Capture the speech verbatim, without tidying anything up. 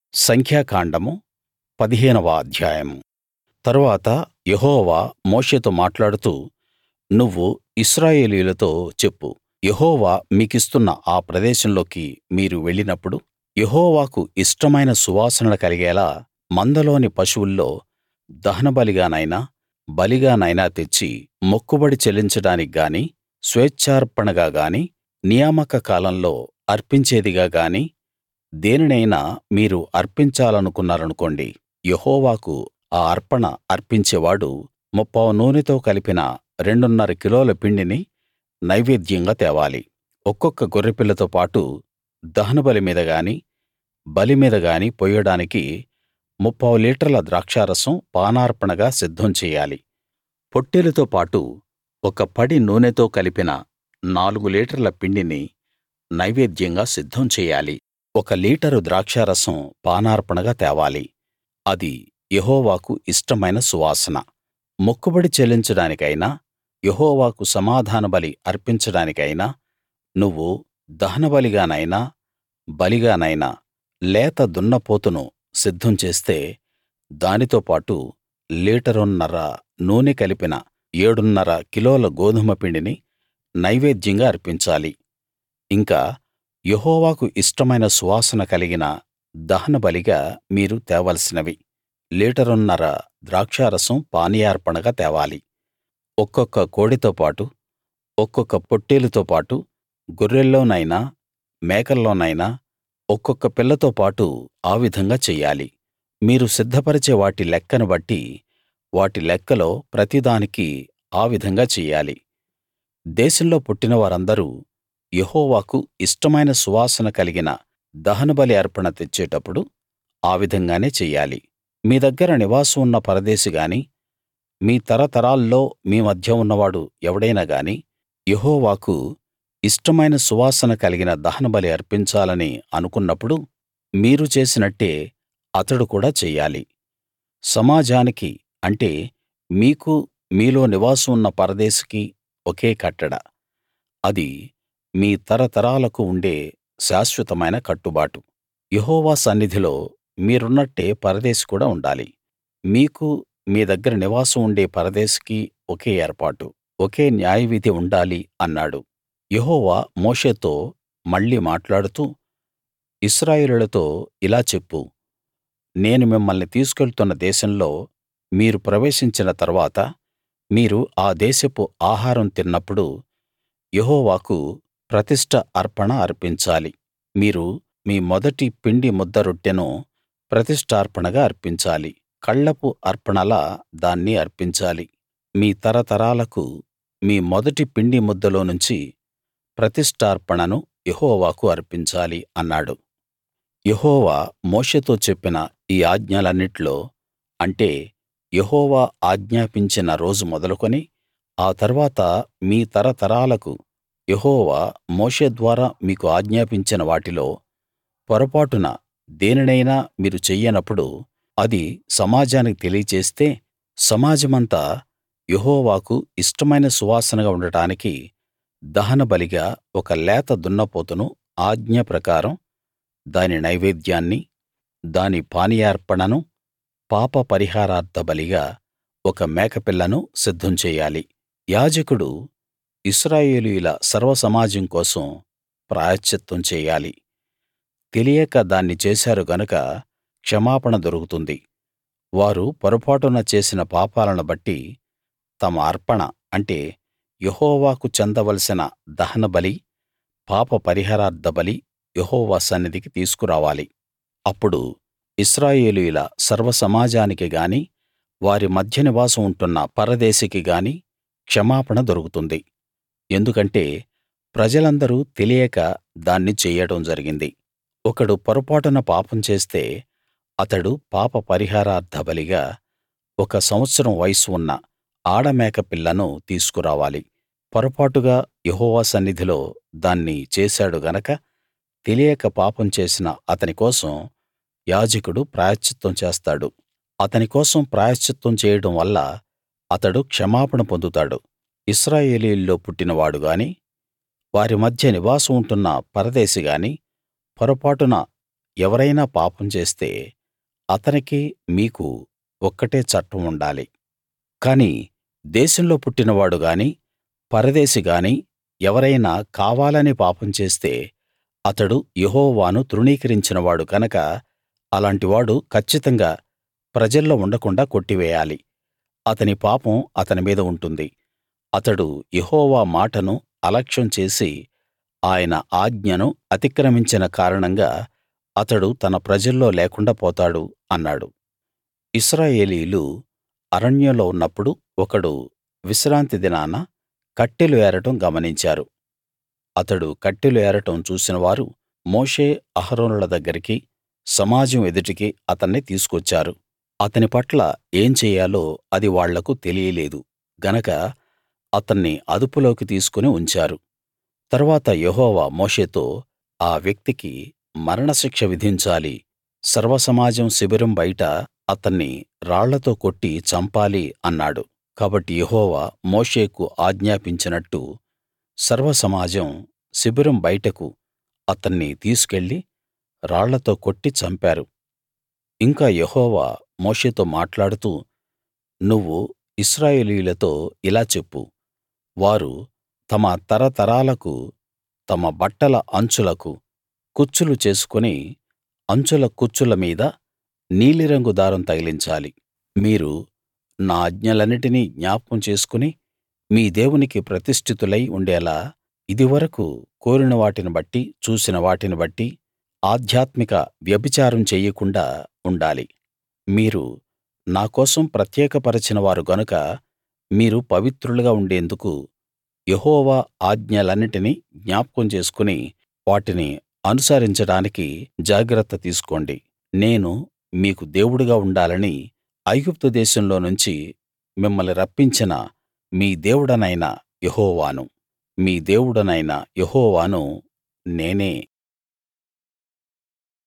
సంఖ్యాకాండము పదిహేనవ అధ్యాయం. తరువాత యెహోవా మోషేతో మాట్లాడుతూ, నువ్వు ఇశ్రాయేలీయులతో చెప్పు, యెహోవా మీకిస్తున్న ఆ ప్రదేశంలోకి మీరు వెళ్ళినప్పుడు యెహోవాకు ఇష్టమైన సువాసన కలిగేలా మందలోని పశువుల్లో దహనబలిగానైనా బలిగానైనా తెచ్చి మొక్కుబడి చెల్లించడానికి గానీ స్వేచ్ఛార్పణగా గానీ నియామక కాలంలో అర్పించేదిగా గానీ దేనినైనా మీరు అర్పించాలనుకున్నారనుకోండి, యెహోవాకు ఆ అర్పణ అర్పించేవాడు ముప్పావు నూనెతో కలిపిన రెండున్నర కిలోల పిండిని నైవేద్యంగా తేవాలి. ఒక్కొక్క గొర్రెపిల్లతో పాటు దహనబలి మీద గానీ బలి మీద గానీ పొయ్యడానికి ముప్పావు లీటర్ల ద్రాక్షారసం పానార్పణగా సిద్ధం చెయ్యాలి. పొట్టేలుతో పాటు ఒక పడి నూనెతో కలిపిన నాలుగు లీటర్ల పిండిని నైవేద్యంగా సిద్ధం చెయ్యాలి. ఒక లీటరు ద్రాక్షారసం పానార్పణగా తేవాలి. అది యెహోవాకు ఇష్టమైన సువాసన. మొక్కుబడి చెల్లించడానికైనా యెహోవాకు సమాధానబలి అర్పించడానికైనా నువ్వు దహనబలిగానైనా బలిగానైనా లేత దున్నపోతును సిద్ధం చేస్తే దానితో పాటు లీటరున్నర నూనె కలిపిన ఏడున్నర కిలోల గోదుమ పిండిని నైవేద్యంగా అర్పించాలి. ఇంకా యెహోవాకు ఇష్టమైన సువాసన కలిగిన దహనబలిగా మీరు తేవలసినవి లీటరున్నర ద్రాక్షారసం పానీయార్పణగా తేవాలి. ఒక్కొక్క కోడెతో పాటు ఒక్కొక్క పొట్టేలుతో పాటు గొర్రెల్లోనైనా మేకల్లోనైనా ఒక్కొక్క పిల్లతో పాటు ఆ విధంగా చెయ్యాలి. మీరు సిద్ధపరిచే వాటి లెక్కను బట్టి వాటి లెక్కలో ప్రతిదానికీ ఆ విధంగా చెయ్యాలి. దేశంలో పుట్టిన వారందరూ యెహోవాకు ఇష్టమైన సువాసన కలిగిన దహనబలి అర్పణ తెచ్చేటప్పుడు ఆ విధంగానే చెయ్యాలి. మీ దగ్గర నివాసం ఉన్న పరదేశి గాని మీ తరతరాల్లో మీ మధ్య ఉన్నవాడు ఎవడైనా గాని యెహోవాకు ఇష్టమైన సువాసన కలిగిన దహనబలి అర్పించాలని అనుకున్నప్పుడు మీరు చేసినట్టే అతడు కూడా చెయ్యాలి. సమాజానికి అంటే మీకూ మీలో నివాసం ఉన్న పరదేశికి ఒకే కట్టడ. అది మీ తరతరాలకు ఉండే శాశ్వతమైన కట్టుబాటు. యెహోవా సన్నిధిలో మీరున్నట్టే పరదేశి కూడా ఉండాలి. మీకు మీ దగ్గర నివాసం ఉండే పరదేశికి ఒకే ఏర్పాటు, ఒకే న్యాయవిధి ఉండాలి అన్నాడు. యెహోవా మోషేతో మళ్ళీ మాట్లాడుతూ, ఇశ్రాయేలీయులతో ఇలా చెప్పు, నేను మిమ్మల్ని తీసుకెళ్తున్న దేశంలో మీరు ప్రవేశించిన తరువాత మీరు ఆ దేశపు ఆహారం తిన్నప్పుడు యెహోవాకు ప్రతిష్ఠ అర్పణ అర్పించాలి. మీరు మీ మొదటి పిండి ముద్ద రొట్టెను ప్రతిష్ఠార్పణగా అర్పించాలి. కళ్ళపు అర్పణలా దాన్ని అర్పించాలి. మీ తరతరాలకు మీ మొదటి పిండి ముద్దలోనుంచి ప్రతిష్ఠార్పణను యెహోవాకు అర్పించాలి అన్నాడు. యెహోవా మోషేతో చెప్పిన ఈ ఆజ్ఞలన్నిట్లో అంటే యెహోవా ఆజ్ఞాపించిన రోజు మొదలుకొని ఆ తర్వాత మీ తరతరాలకు యెహోవా మోషే ద్వారా మీకు ఆజ్ఞాపించిన వాటిలో పొరపాటున దేనినైనా మీరు చెయ్యనప్పుడు అది సమాజానికి తెలియచేస్తే సమాజమంతా యెహోవాకు ఇష్టమైన సువాసనగా ఉండటానికి దహనబలిగా ఒక లేత దున్నపోతును ఆజ్ఞ ప్రకారం దాని నైవేద్యాన్ని, దాని పానీయార్పణను, పాప పరిహారార్థ బలిగా ఒక మేకపిల్లను సిద్ధం చెయ్యాలి. యాజకుడు ఇశ్రాయేలీయుల సర్వసమాజం కోసం ప్రాయశ్చిత్తం చెయ్యాలి. తెలియక దాన్ని చేశారు గనక క్షమాపణ దొరుకుతుంది. వారు పొరపాటున చేసిన పాపాలను బట్టి తమ అర్పణ అంటే యెహోవాకు చెందవలసిన దహనబలి, పాప పరిహారార్థ బలి యెహోవా సన్నిధికి తీసుకురావాలి. అప్పుడు ఇశ్రాయేలీయుల సర్వసమాజానికి గాని వారి మధ్య నివాసం ఉంటున్న పరదేశికి గాని క్షమాపణ దొరుకుతుంది. ఎందుకంటే ప్రజలందరూ తెలియక దాన్ని చెయ్యడం జరిగింది. ఒకడు పొరపాటున పాపం చేస్తే అతడు పాప పరిహారార్థ బలిగా ఒక సంవత్సరం వయస్సు ఉన్న ఆడమేక పిల్లను తీసుకురావాలి. పొరపాటుగా యెహోవా సన్నిధిలో దాన్ని చేశాడు గనక తెలియక పాపం చేసిన అతని కోసం యాజకుడు ప్రాయశ్చిత్తం చేస్తాడు. అతని కోసం ప్రాయశ్చిత్తం చేయడం వల్ల అతడు క్షమాపణ పొందుతాడు. ఇశ్రాయేలీయుల్లో పుట్టినవాడు గాని వారి మధ్య నివాసం ఉంటున్న పరదేశి గాని పొరపాటున ఎవరైనా పాపం చేస్తే అతనికీ మీకూ ఒక్కటే చట్టం ఉండాలి. కానీ దేశంలో పుట్టినవాడు గాని పరదేశి గాని ఎవరైనా కావాలని పాపం చేస్తే అతడు యెహోవాను తృణీకరించినవాడు గనక అలాంటివాడు కచ్చితంగా ప్రజల్లో ఉండకుండాా కొట్టివేయాలి. అతని పాపం అతని మీద ఉంటుంది. అతడు యెహోవా మాటను అలక్ష్యం చేసి ఆయన ఆజ్ఞను అతిక్రమించిన కారణంగా అతడు తన ప్రజల్లో లేకుండా పోతాడు అన్నాడు. ఇశ్రాయేలీయులు అరణ్యంలో ఉన్నప్పుడు ఒకడు విశ్రాంతి దినాన కట్టెలు ఏరడం గమనించారు. అతడు కట్టెలు ఏరడం చూసినవారు మోషే అహరోనుల దగ్గరికి సమాజం ఎదుటికి అతన్ని తీసుకొచ్చారు. అతని పట్ల ఏం చెయ్యాలో అది వాళ్లకు తెలియలేదు గనక అతన్ని అదుపులోకి తీసుకుని ఉంచారు. తరువాత యెహోవా మోషేతో ఆ వ్యక్తికి మరణశిక్ష విధించాలి, సర్వసమాజం శిబిరం బయట అతన్ని రాళ్లతో కొట్టి చంపాలి అన్నాడు. కాబట్టి యెహోవా మోషేకు ఆజ్ఞాపించినట్టు సర్వసమాజం శిబిరం బయటకు అతన్ని తీసుకెళ్ళి రాళ్లతో కొట్టి చంపారు. ఇంకా యెహోవా మోషేతో మాట్లాడుతూ, నువ్వు ఇశ్రాయేలీయులతో ఇలా చెప్పు, వారు తమ తరతరాలకు తమ బట్టల అంచులకు కుచ్చులు చేసుకుని అంచుల కుచ్చుల మీద నీలిరంగు దారం తగిలించాలి. మీరు నా ఆజ్ఞలన్నిటినీ జ్ఞాపకం చేసుకుని మీ దేవునికి ప్రతిష్ఠితులై ఉండేలా ఇదివరకు కోరిన వాటిని బట్టి చూసిన వాటిని బట్టి ఆధ్యాత్మిక వ్యభిచారం చెయ్యకుండా ఉండాలి. మీరు నా కోసం ప్రత్యేకపరచిన వారు గనుక మీరు పవిత్రులుగా ఉండేందుకు యెహోవా ఆజ్ఞలన్నిటినీ జ్ఞాపకం చేసుకుని వాటిని అనుసరించడానికి జాగ్రత్త తీసుకోండి. నేను మీకు దేవుడుగా ఉండాలని ఐగుప్తు దేశంలో నుంచి మిమ్మల్ని రప్పించిన మీ దేవుడనైన యెహోవాను. మీ దేవుడనైన యెహోవాను నేనే.